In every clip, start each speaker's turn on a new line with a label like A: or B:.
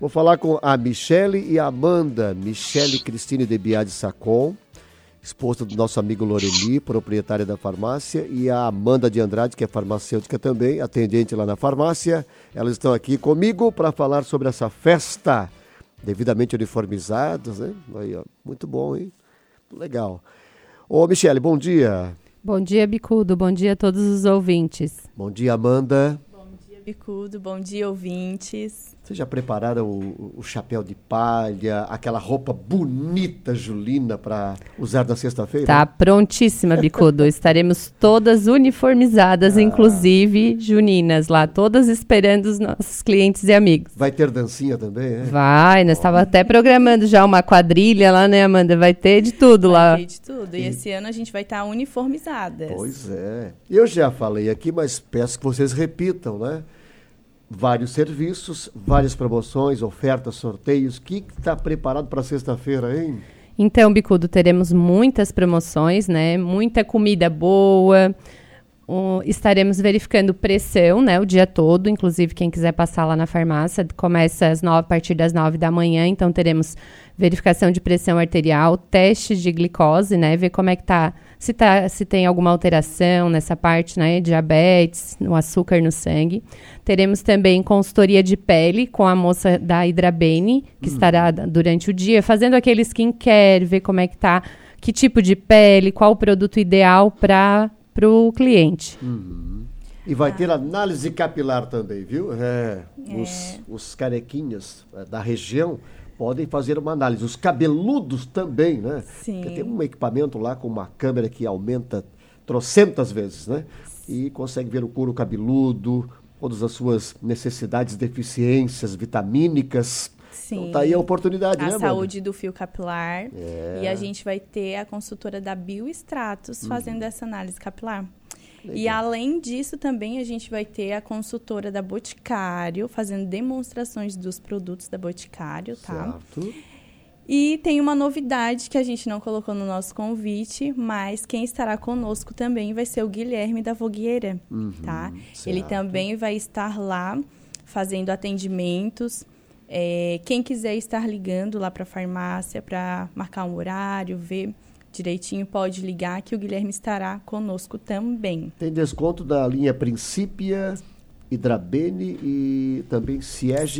A: Vou falar com a Michele e a Amanda. Michele Cristine de Biadi Sacon, esposa do nosso amigo Loreli, proprietária da farmácia, e a Amanda de Andrade, que é farmacêutica também, atendente lá na farmácia. Elas estão aqui comigo para falar sobre essa festa, devidamente uniformizadas, né? Aí, ó, muito bom, hein? Legal. Ô, Michele, bom dia.
B: Bom dia, Bicudo. Bom dia a todos os ouvintes.
A: Bom dia, Amanda.
C: Bom dia, Bicudo. Bom dia, ouvintes.
A: Vocês já prepararam o chapéu de palha, aquela roupa bonita, Julina, para usar na sexta-feira?
B: Tá prontíssima, Bicudo. Estaremos todas uniformizadas, inclusive juninas lá, todas esperando os nossos clientes e amigos.
A: Vai ter dancinha também, é?
B: Vai, nós estávamos até programando já uma quadrilha lá, né, Amanda? Vai ter de tudo lá.
C: Vai ter de tudo. E esse ano a gente vai estar uniformizadas.
A: Pois é. Eu já falei aqui, mas peço que vocês repitam, né? Vários serviços, várias promoções, ofertas, sorteios. O que está preparado para sexta-feira, hein?
B: Então, Bicudo, teremos muitas promoções, né? Muita comida boa. Estaremos verificando pressão, né? O dia todo. Inclusive, quem quiser passar lá na farmácia, começa a partir das 9 da manhã. Então, teremos verificação de pressão arterial, teste de glicose, né? Ver como é que tá, se tem alguma alteração nessa parte, né? Diabetes, no açúcar no sangue. Teremos também consultoria de pele com a moça da Hidrabene, que estará durante o dia fazendo aquele skincare, ver como é que tá, que tipo de pele, qual o produto ideal para o cliente.
A: E vai ter análise capilar também, viu? Os carequinhas da região podem fazer uma análise. Os cabeludos também, né?
C: Sim.
A: Porque tem um equipamento lá com uma câmera que aumenta trocentas vezes, né? E consegue ver o couro cabeludo, todas as suas necessidades, deficiências vitamínicas.
C: Sim.
A: Então tá aí a oportunidade, né,
C: A
A: Amanda?
C: saúde do fio capilar. E a gente vai ter a consultora da Biostratos fazendo essa análise capilar.
A: Legal.
C: E além disso, também a gente vai ter a consultora da Boticário fazendo demonstrações dos produtos da Boticário, tá?
A: Certo.
C: E tem uma novidade que a gente não colocou no nosso convite, mas quem estará conosco também vai ser o Guilherme da Vogueira, tá?
A: Certo.
C: Ele também vai estar lá fazendo atendimentos. Quem quiser estar ligando lá para a farmácia para marcar um horário, ver direitinho, pode ligar que o Guilherme estará conosco também.
A: Tem desconto da linha Princípia, Hidrabene e também Ciage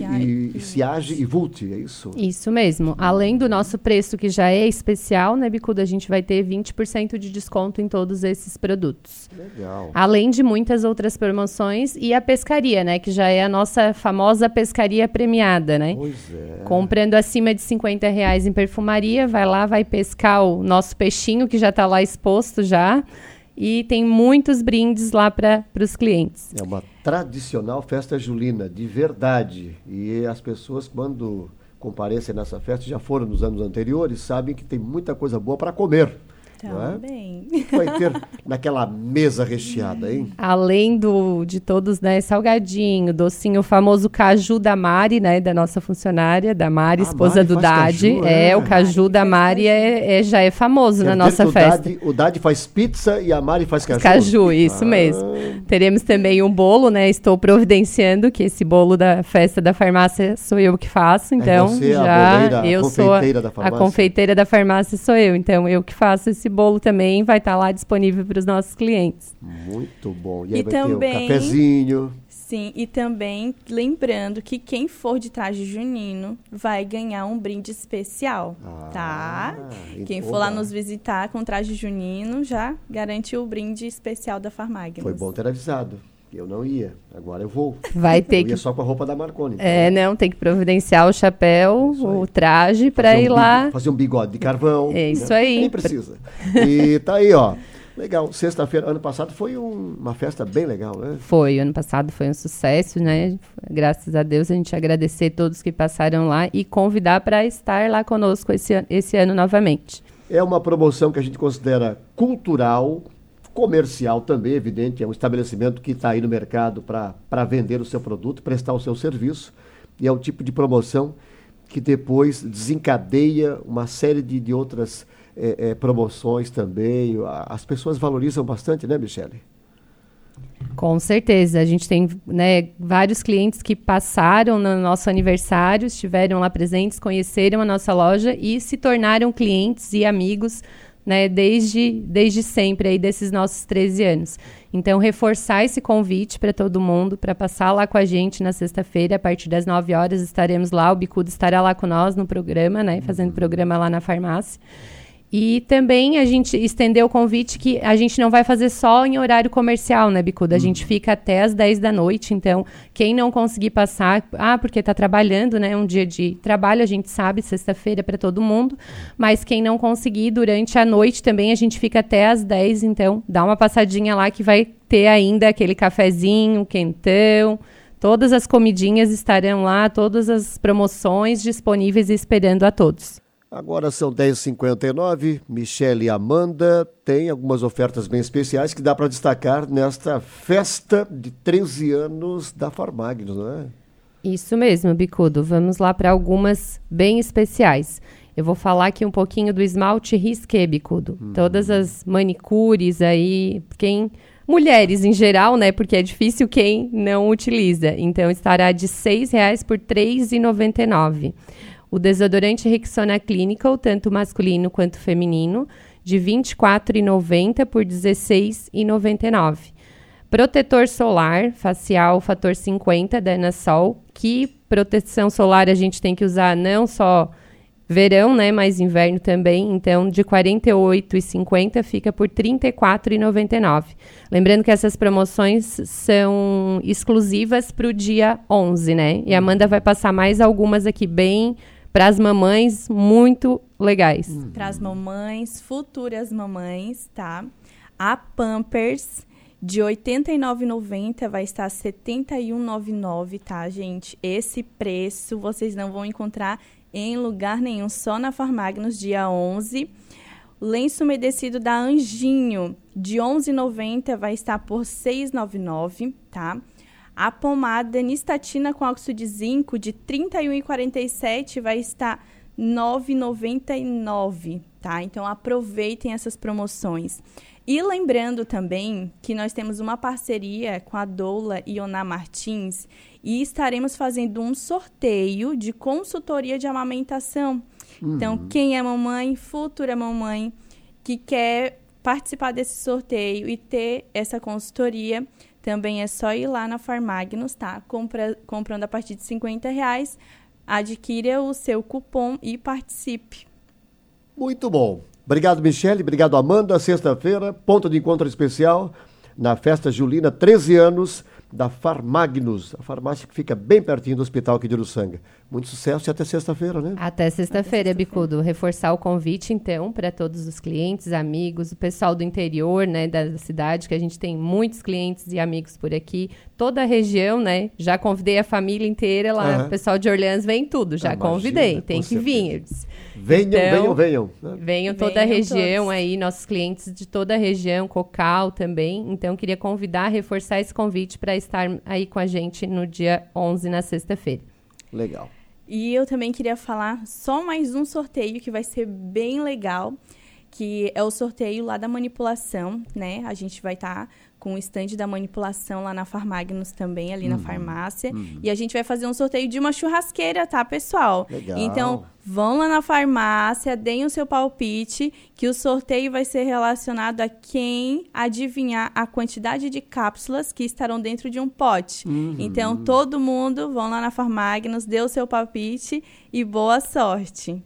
A: e Vult, é isso?
B: Isso mesmo. Além do nosso preço, que já é especial, né, Bicudo, a gente vai ter 20% de desconto em todos esses produtos.
A: Legal.
B: Além de muitas outras promoções e a pescaria, né, que já é a nossa famosa pescaria premiada, né?
A: Pois é.
B: Comprando acima de R$50 em perfumaria, vai lá, vai pescar o nosso peixinho, que já está lá exposto já. E tem muitos brindes lá para os clientes.
A: É uma tradicional festa julina, de verdade. E as pessoas, quando comparecem nessa festa, já foram nos anos anteriores, sabem que tem muita coisa boa para comer.
C: Também.
A: O que vai ter naquela mesa recheada, hein?
B: Além de todos, né, salgadinho, docinho, o famoso caju da Mari, né, da nossa funcionária, da Mari, esposa
A: Mari
B: do
A: faz
B: Dade.
A: caju,
B: o caju da Mari já é famoso na nossa festa.
A: O Dade faz pizza e a Mari faz caju.
B: Caju, isso mesmo. Teremos também um bolo, né, estou providenciando, que esse bolo da festa da farmácia sou eu que faço, então
A: você,
B: eu sou a confeiteira da farmácia, sou eu, então eu que faço esse bolo também, vai estar lá disponível para os nossos clientes.
A: Muito bom. E aí
C: E
A: vai
C: também,
A: ter um cafezinho.
C: Sim, e também lembrando que quem for de traje junino vai ganhar um brinde especial, tá? Quem for lá nos visitar com traje junino já garante o brinde especial da Farmagnos.
A: Foi bom ter avisado. Eu não ia, agora eu vou.
B: Vai ter
A: eu ia só com a roupa da Marconi.
B: Então. Não, tem que providenciar o chapéu, o traje para ir lá.
A: Fazer um bigode de carvão.
B: É isso aí.
A: Nem precisa. E tá aí, ó. Legal. Sexta-feira, ano passado, foi uma festa bem legal, né?
B: Foi, ano passado foi um sucesso, né? Graças a Deus, a gente agradecer todos que passaram lá e convidar para estar lá conosco esse ano novamente.
A: É uma promoção que a gente considera cultural, comercial também, evidente, é um estabelecimento que está aí no mercado para vender o seu produto, prestar o seu serviço, e é um tipo de promoção que depois desencadeia uma série de outras promoções também. As pessoas valorizam bastante, né, Michele?
B: Com certeza. A gente tem, né, vários clientes que passaram no nosso aniversário, estiveram lá presentes, conheceram a nossa loja e se tornaram clientes e amigos, né, desde sempre, aí, desses nossos 13 anos. Então, reforçar esse convite para todo mundo, para passar lá com a gente na sexta-feira, a partir das 9 horas, estaremos lá, o Bicudo estará lá com nós no programa, né, fazendo programa lá na farmácia. E também a gente estendeu o convite que a gente não vai fazer só em horário comercial, né, Bicuda? A gente fica até as 10 da noite, então quem não conseguir passar, porque está trabalhando, né, um dia de trabalho, a gente sabe, sexta-feira para todo mundo, mas quem não conseguir durante a noite também, a gente fica até as 10, então dá uma passadinha lá que vai ter ainda aquele cafezinho, quentão, todas as comidinhas estarão lá, todas as promoções disponíveis e esperando a todos.
A: Agora são 10h59, Michele e Amanda têm algumas ofertas bem especiais que dá para destacar nesta festa de 13 anos da Farmagnos, não é?
B: Isso mesmo, Bicudo. Vamos lá para algumas bem especiais. Eu vou falar aqui um pouquinho do esmalte Risqué, Bicudo. Todas as manicures aí, mulheres em geral, né? Porque é difícil quem não utiliza. Então, estará de R$ 6,00 por R$ 3,99. O desodorante Rexona Clinical, tanto masculino quanto feminino, de R$ 24,90 por R$ 16,99. Protetor solar facial fator 50 da Anasol, que proteção solar a gente tem que usar não só verão, né, mas inverno também. Então, de R$ 48,50 fica por R$ 34,99. Lembrando que essas promoções são exclusivas para o dia 11, né? E a Amanda vai passar mais algumas aqui bem para as mamães, muito legais.
C: Para as mamães, futuras mamães, tá? A Pampers, de R$ 89,90 vai estar R$ 71,99, tá, gente? Esse preço vocês não vão encontrar em lugar nenhum, só na Farmagnos, dia 11. Lenço umedecido da Anjinho, de R$ 11,90 vai estar por R$ 6,99, tá? A pomada Nistatina com óxido de zinco, de R$ 31,47 vai estar R$ 9,99, tá? Então, aproveitem essas promoções. E lembrando também que nós temos uma parceria com a Doula e Oná Martins e estaremos fazendo um sorteio de consultoria de amamentação. Então, quem é mamãe, futura mamãe, que quer participar desse sorteio e ter essa consultoria, também é só ir lá na Farmagnos, tá? Comprando a partir de R$ 50,00, adquira o seu cupom e participe.
A: Muito bom. Obrigado, Michele. Obrigado, Amanda. Sexta-feira, ponto de encontro especial na festa julina, 13 anos da Farmagnos, a farmácia que fica bem pertinho do hospital aqui de Uruçanga. Muito sucesso e até sexta-feira, né?
B: Até sexta-feira, Bicudo. Reforçar o convite, então, para todos os clientes, amigos, o pessoal do interior, né, da cidade, que a gente tem muitos clientes e amigos por aqui. Toda a região, né? Já convidei a família inteira lá. O pessoal de Orleans vem tudo. Já convidei. Tem que vir.
A: Venham.
B: Venham toda a região aí, nossos clientes de toda a região, Cocal também. Então, queria convidar, reforçar esse convite para estar aí com a gente no dia 11, na sexta-feira.
A: Legal.
C: E eu também queria falar só mais um sorteio que vai ser bem legal, que é o sorteio lá da manipulação, né? A gente vai estar com o stand da manipulação lá na Farmagnos também, ali na farmácia. E a gente vai fazer um sorteio de uma churrasqueira, tá, pessoal?
A: Legal.
C: Então, vão lá na farmácia, deem o seu palpite, que o sorteio vai ser relacionado a quem adivinhar a quantidade de cápsulas que estarão dentro de um pote. Então, todo mundo, vão lá na Farmagnos, dê o seu palpite e boa sorte.